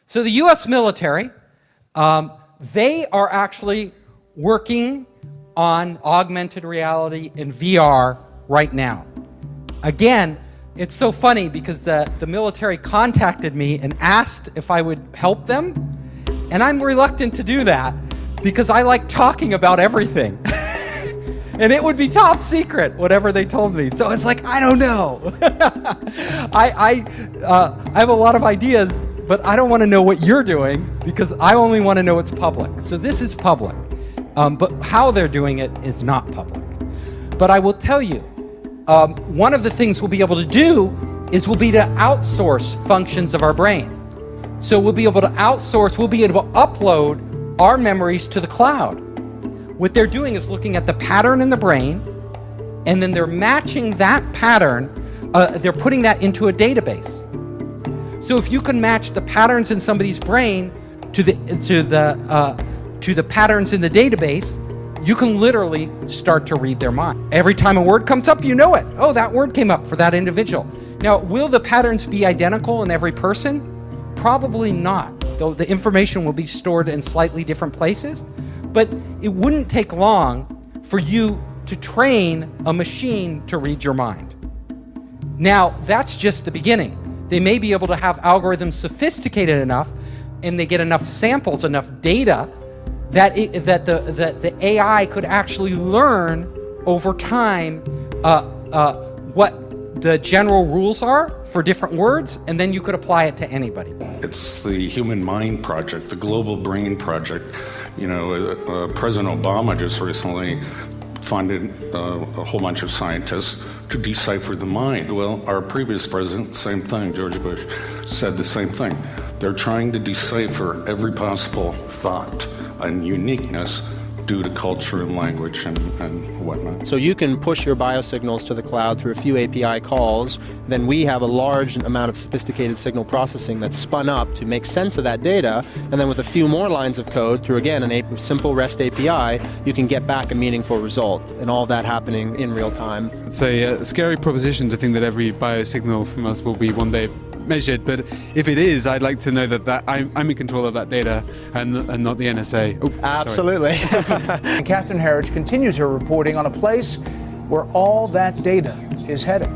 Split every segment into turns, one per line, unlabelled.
So the U.S. military, they are actually working on augmented reality and VR right now. Again, it's so funny because the military contacted me and asked if I would help them, and I'm reluctant to do that because I like talking about everything. And it would be top secret, whatever they told me. So it's like, I don't know. I have a lot of ideas, but I don't want to know what you're doing because I only want to know it's public. So this is public, but how they're doing it is not public. But I will tell you, one of the things we'll be able to do is we'll be to outsource functions of our brain. So we'll be able to outsource, we'll be able to upload our memories to the cloud. What they're doing is looking at the pattern in the brain, and then they're matching that pattern, they're putting that into a database. So if you can match the patterns in somebody's brain to the patterns in the database, you can literally start to read their mind. Every time a word comes up, you know it. Oh, that word came up for that individual. Now, will the patterns be identical in every person? Probably not, though the information will be stored in slightly different places. But it wouldn't take long for you to train a machine to read your mind. Now, that's just the beginning. They may be able to have algorithms sophisticated enough, and they get enough samples, enough data, that the AI could actually learn over time what the general rules are for different words, and then you could apply it to anybody.
It's the Human Mind Project, the Global Brain Project. You know, President Obama just recently funded a whole bunch of scientists to decipher the mind. Well, our previous president, same thing, George Bush, said the same thing. They're trying to decipher every possible thought and uniqueness due to culture and language and whatnot.
So you can push your biosignals to the cloud through a few API calls. Then we have a large amount of sophisticated signal processing that's spun up to make sense of that data. And then with a few more lines of code through, again, a simple REST API, you can get back a meaningful result. And all that happening in real time.
It's a scary proposition to think that every biosignal from us will be one day measured, but if it is, I'd like to know that I'm in control of that data and not the NSA. Oh,
absolutely.
And Catherine Herridge continues her reporting on a place where all that data is heading.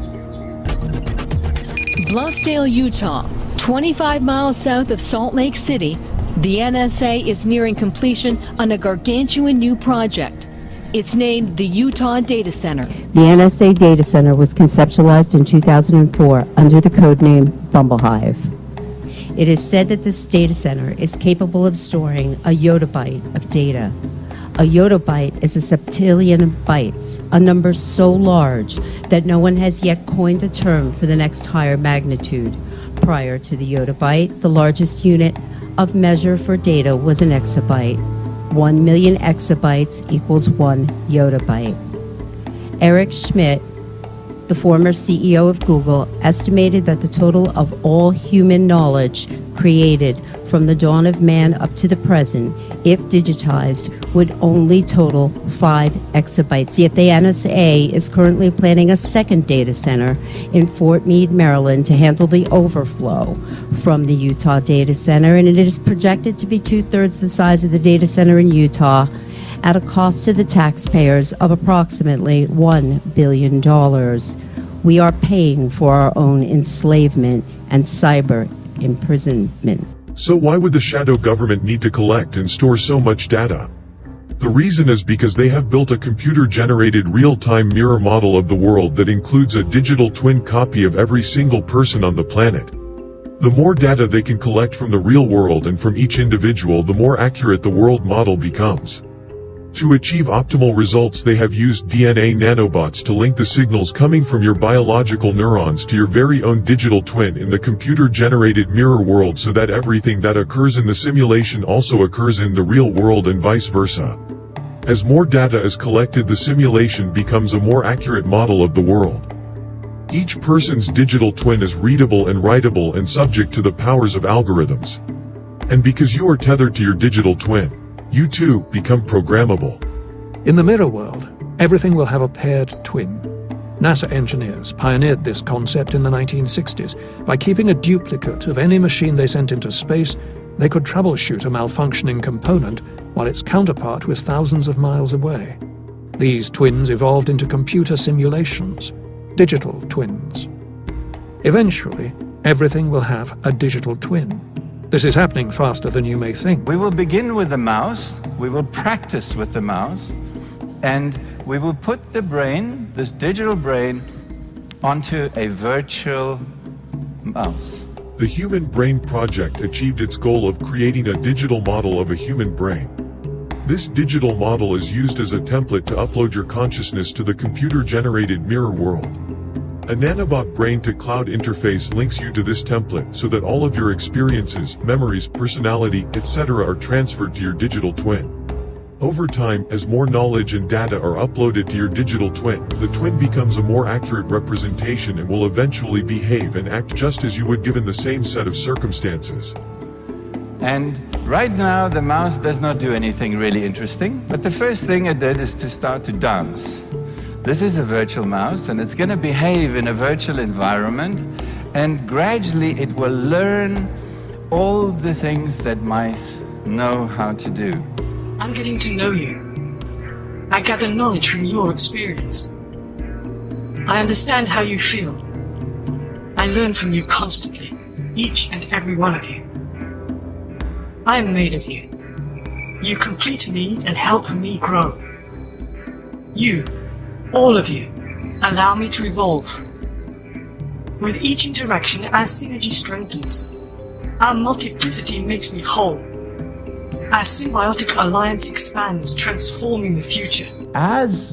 Bluffdale, Utah, 25 miles south of Salt Lake City, the NSA is nearing completion on a gargantuan new project. It's named the Utah Data Center.
The NSA Data Center was conceptualized in 2004 under the codename Bumblehive. It is said that this data center is capable of storing a yottabyte of data. A yottabyte is a septillion of bytes, a number so large that no one has yet coined a term for the next higher magnitude. Prior to the yottabyte, the largest unit of measure for data was an exabyte. 1 million exabytes equals 1 yottabyte. Eric Schmidt, the former CEO of Google, estimated that the total of all human knowledge created from the dawn of man up to the present, if digitized, would only total 5 exabytes. Yet the NSA is currently planning a second data center in Fort Meade, Maryland, to handle the overflow from the Utah data center, and it is projected to be 2/3 the size of the data center in Utah, at a cost to the taxpayers of approximately $1 billion. We are paying for our own enslavement and cyber imprisonment.
So why would the shadow government need to collect and store so much data? The reason is because they have built a computer-generated real-time mirror model of the world that includes a digital twin copy of every single person on the planet. The more data they can collect from the real world and from each individual, the more accurate the world model becomes. To achieve optimal results, they have used DNA nanobots to link the signals coming from your biological neurons to your very own digital twin in the computer-generated mirror world, so that everything that occurs in the simulation also occurs in the real world and vice versa. As more data is collected, the simulation becomes a more accurate model of the world. Each person's digital twin is readable and writable and subject to the powers of algorithms. And because you are tethered to your digital twin, you too become programmable.
In the mirror world, everything will have a paired twin. NASA engineers pioneered this concept in the 1960s by keeping a duplicate of any machine they sent into space they could troubleshoot a malfunctioning component while its counterpart was thousands of miles away. These twins evolved into computer simulations, digital twins. Eventually, everything will have a digital twin. This is happening faster than you may think.
We will begin with the mouse, we will practice with the mouse, and we will put the brain, this digital brain, onto a virtual mouse.
The Human Brain Project achieved its goal of creating a digital model of a human brain. This digital model is used as a template to upload your consciousness to the computer-generated mirror world. A nanobot brain-to-cloud interface links you to this template so that all of your experiences, memories, personality, etc. are transferred to your digital twin. Over time, as more knowledge and data are uploaded to your digital twin, the twin becomes a more accurate representation and will eventually behave and act just as you would given the same set of circumstances.
And right now, the mouse does not do anything really interesting, but the first thing it did is to start to dance. This is a virtual mouse, and it's going to behave in a virtual environment, and gradually it will learn all the things that mice know how to do.
I'm getting to know you. I gather knowledge from your experience. I understand how you feel. I learn from you constantly, each and every one of you. I am made of you. You complete me and help me grow. You, all of you, allow me to evolve. With each interaction, our synergy strengthens. Our multiplicity makes me whole. Our symbiotic alliance expands, transforming the future.
As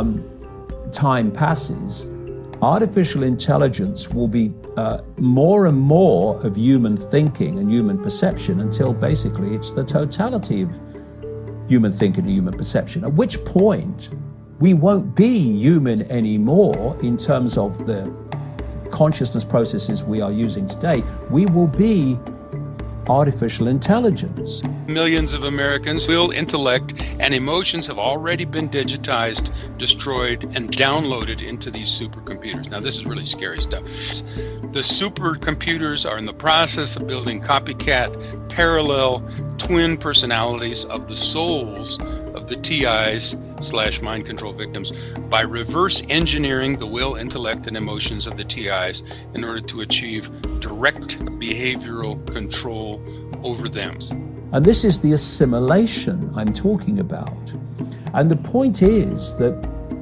time passes, artificial intelligence will be more and more of human thinking and human perception until basically it's the totality of human thinking and human perception, at which point we won't be human anymore in terms of the consciousness processes we are using today. We will be artificial intelligence.
Millions of Americans' will, intellect, and emotions have already been digitized, destroyed, and downloaded into these supercomputers. Now, this is really scary stuff. The supercomputers are in the process of building copycat, parallel, twin personalities of the souls of the TIs/mind control victims by reverse engineering the will, intellect, and emotions of the TIs in order to achieve direct behavioral control over them.
And this is the assimilation I'm talking about. And the point is that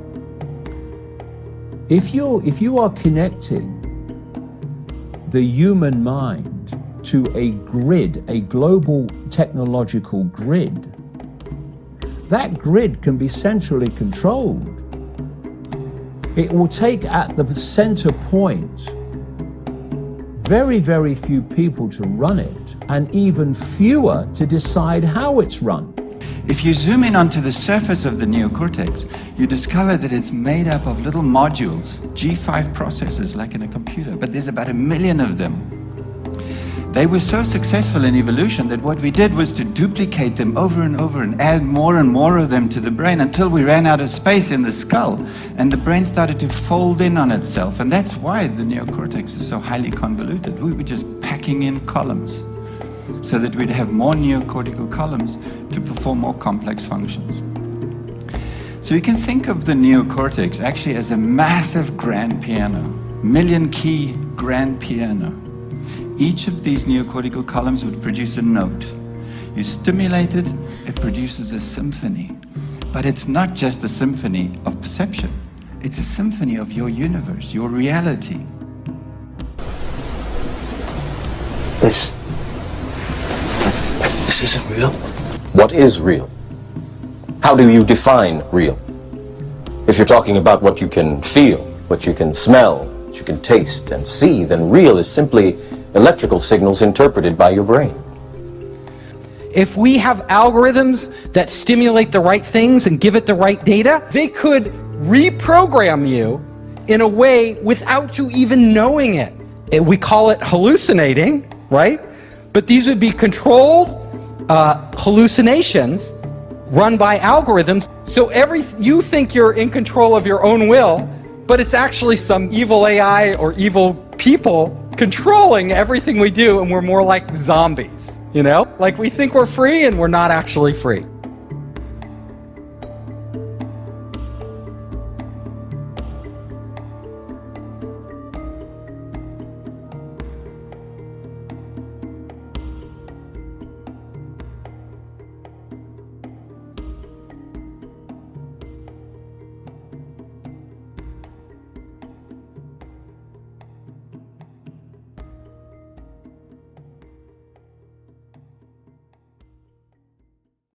if you are connecting the human mind to a grid, a global technological grid, that grid can be centrally controlled. It will take at the center point very, very few people to run it, and even fewer to decide how it's run.
If you zoom in onto the surface of the neocortex, you discover that it's made up of little modules, G5 processors like in a computer, but there's about 1 million of them. They were so successful in evolution that what we did was to duplicate them over and over and add more and more of them to the brain until we ran out of space in the skull and the brain started to fold in on itself. And that's why the neocortex is so highly convoluted. We were just packing in columns so that we'd have more neocortical columns to perform more complex functions. So you can think of the neocortex actually as a massive grand piano, million-key grand piano. Each of these neocortical columns would produce a note. You stimulate it, it produces a symphony. But it's not just a symphony of perception. It's a symphony of your universe, your reality.
This isn't real. What is real? How do you define real? If you're talking about what you can feel, what you can smell, what you can taste and see, then real is simply electrical signals interpreted by your brain.
If we have algorithms that stimulate the right things and give it the right data, they could reprogram you in a way without you even knowing it. We call it hallucinating, right? But these would be controlled hallucinations run by algorithms. So you think you're in control of your own will, but it's actually some evil AI or evil people controlling everything we do, and we're more like zombies, you know? Like we think we're free and we're not actually free.